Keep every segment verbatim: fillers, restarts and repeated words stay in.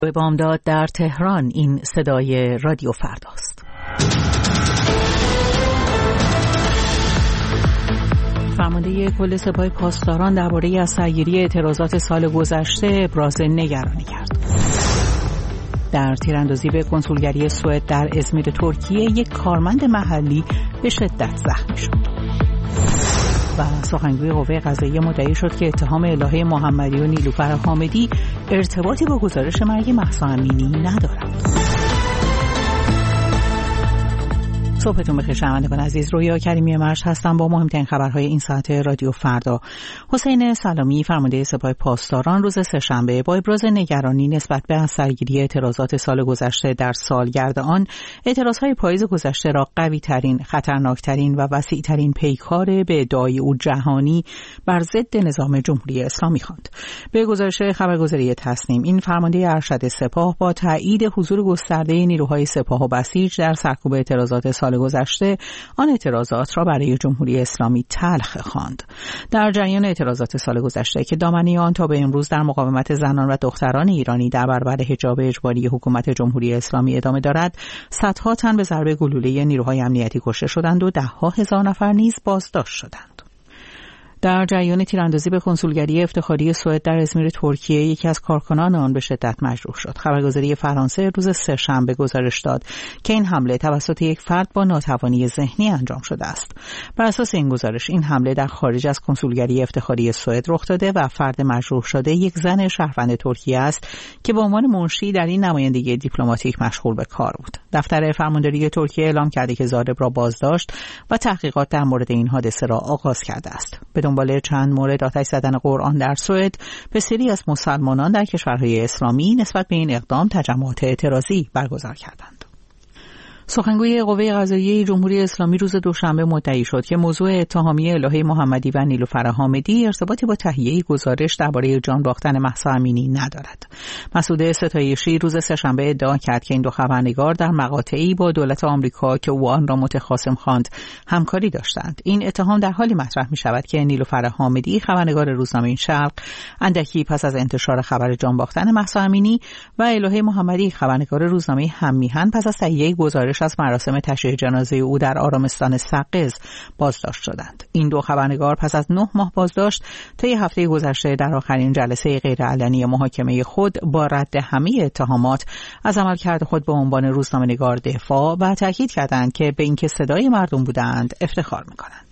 به بامداد در تهران. این صدای رادیو فرداست. فرمانده کل سپاه پاسداران درباره از سرگیری اعتراضات سال گذشته ابراز نگرانی کرد. در تیراندازی به کنسولگری سوئد در ازمیر ترکیه یک کارمند محلی به شدت زخمی شد. و سخنگوی قوه قضاییه مدعی شد که اتهام الهه محمدی و نیلوفر حامدی ارتباطی با گزارش مرگ مهسا امینی ندارد. صبحتون بخیر شنوندگان عزیز، رویا کریمی مرش هستم با مهمترین خبرهای این ساعت رادیو فردا. حسین سلامی فرمانده سپاه پاسداران روز سه‌شنبه با ابراز نگرانی نسبت به از سرگیری اعتراضات سال گذشته در سالگرد آن، اعتراضهای پاییز گذشته را قوی ترین، خطرناکترین و وسیع ترین پیکار به ادعای او جهانی بر ضد نظام جمهوری اسلامی خواند. به گزارش خبرگزاری تصنیم، این فرمانده ارشد سپاه با تایید حضور گسترده نیروهای سپاه و بسیج در سرکوب اعتراضات سال گذشته آن اعتراضات را برای جمهوری اسلامی تلخ خواند. در جریان اعتراضات سال گذشته که دامنه آن تا به امروز در مقاومت زنان و دختران ایرانی در برابر حجاب اجباری حکومت جمهوری اسلامی ادامه دارد، صدها تن به ضرب گلوله نیروهای امنیتی کشته شدند و ده‌ها هزار نفر نیز بازداشت شدند. در جریان تیراندازی به کنسولگری افتخاری سوئد در ازمیر ترکیه، یکی از کارکنان آن به شدت مجروح شد. خبرگزاری فرانسه روز سه‌شنبه گزارش داد که این حمله توسط یک فرد با ناتوانی ذهنی انجام شده است. بر اساس این گزارش، این حمله در خارج از کنسولگری افتخاری سوئد رخ داده و فرد مجروح شده یک زن شهروند ترکیه است که به عنوان منشی در این نمایندگی دیپلماتیک مشغول به کار بود. دفتر فرمانداری ترکیه اعلام کرده که ضارب را بازداشت و تحقیقات در مورد این حادثه را آغاز کرده است. به دنبال چند مورد آتش زدن قرآن در سوئد، بسیاری از مسلمانان در کشورهای اسلامی نسبت به این اقدام تجمعات اعتراضی برگزار کردند. سخنگوی قوه قضاییه جمهوری اسلامی روز دوشنبه مدعی شد که موضوع اتهامی الهه محمدی و نیلوفر حامدی ارتباطی با تهیه گزارش درباره جان باختن مهسا امینی ندارد. مسعود ستایشی روز سه‌شنبه ادعا کرد که این دو خبرنگار در مقاطعی با دولت آمریکا که او آن را متخاصم خواند همکاری داشتند. این اتهام در حالی مطرح می شود که نیلوفر حامدی خبرنگار روزنامه شرق اندکی پس از انتشار خبر جان باختن مهسا امینی و الهه محمدی خبرنگار روزنامه هم‌میهن پس از تهیه گزارش از مراسم تشییع جنازه او در آرامستان سقز بازداشت شدند. این دو خبرنگار پس از نه ماه بازداشت طی هفته گذشته در آخرین جلسه غیرعلنی محاکمه خود با رد همه اتهامات از عملکرد خود به عنوان روزنامه‌نگار دفاع و تاکید کردند که به اینکه صدای مردم بودند افتخار می‌کنند.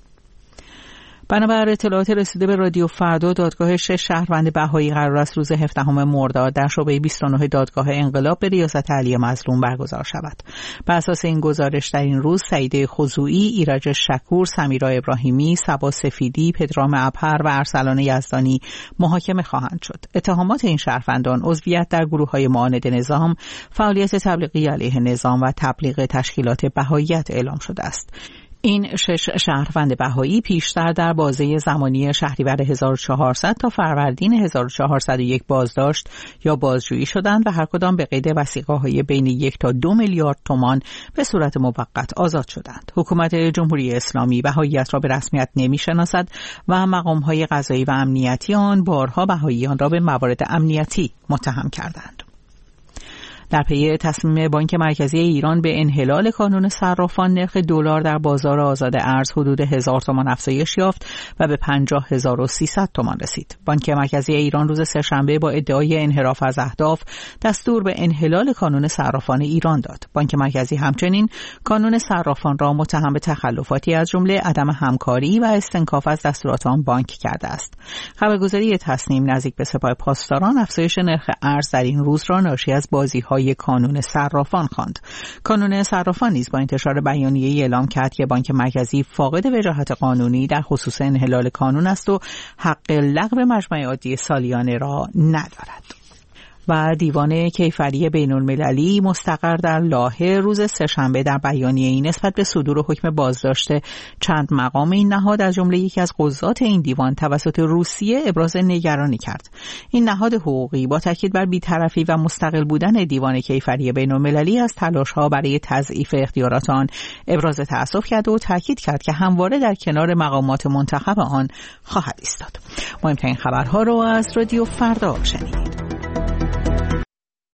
بنابر اطلاعات رسیده به رادیو فردا، دادگاه شش شهروند بهایی قرار است روز هفدهم مرداد در شعبه بیست و نه دادگاه انقلاب به ریاست علی مظلوم برگزار شود. بر اساس این گزارش در این روز سعیده خضوعی، ایرج شکور، سمیرا ابراهیمی، صبا سفیدی، پدرام ابهر و ارسلان یزدانی محاکمه خواهند شد. اتهامات این شهروندان عضویت در گروه‌های معاند نظام، فعالیت تبلیغی علیه نظام و تبلیغ تشکیلات بهاییت اعلام شده است. این شش شهروند بهایی پیشتر در بازه زمانی شهریور هزار و چهارصد تا فروردین هزار و چهارصد و یک بازداشت یا بازجویی شدند و هر کدام به قید وثیقه‌های بین یک تا دو میلیارد تومان به صورت موقت آزاد شدند. حکومت جمهوری اسلامی بهاییت را به رسمیت نمی‌شناسد و مقام‌های قضایی و امنیتی آن بارها بهاییان را به موارد امنیتی متهم کردند. در پی تصمیم بانک مرکزی ایران به انحلال کانون صرافان، نرخ دلار در بازار آزاد ارز حدود هزار تومان افزایش یافت و به پنجاه هزار و سیصد تومان رسید. بانک مرکزی ایران روز سه‌شنبه با ادعای انحراف از اهداف دستور به انحلال کانون صرافان ایران داد. بانک مرکزی همچنین کانون صرافان را متهم به تخلفاتی از جمله عدم همکاری و استنکاف از دستورات آن بانک کرده است. خبرگزاری تصنیم نزدیک به سپاه پاسداران افزایش نرخ ارز در این روز را ناشی از بازی‌های کانون صرافان خواند. کانون صرافان نیز با انتشار بیانیه‌ای اعلام کرد که بانک مرکزی فاقد وجاهت قانونی در خصوص انحلال کانون است و حق لغو مجمع عادی سالیانه را ندارد. و دیوان کیفری بین‌المللی مستقر در لاهه روز سه‌شنبه در بیانیه‌ای نسبت به صدور حکم بازداشت چند مقام این نهاد از جمله یکی از قضات این دیوان توسط روسیه ابراز نگرانی کرد. این نهاد حقوقی با تاکید بر بی‌طرفی و مستقل بودن دیوان کیفری بین‌المللی از تلاش‌ها برای تضعیف اختیارات آن ابراز تأسف کرد و تاکید کرد که همواره در کنار مقامات منتخب آن خواهد ایستاد. مهمترین خبرها رو از رادیو فردا شنیدید.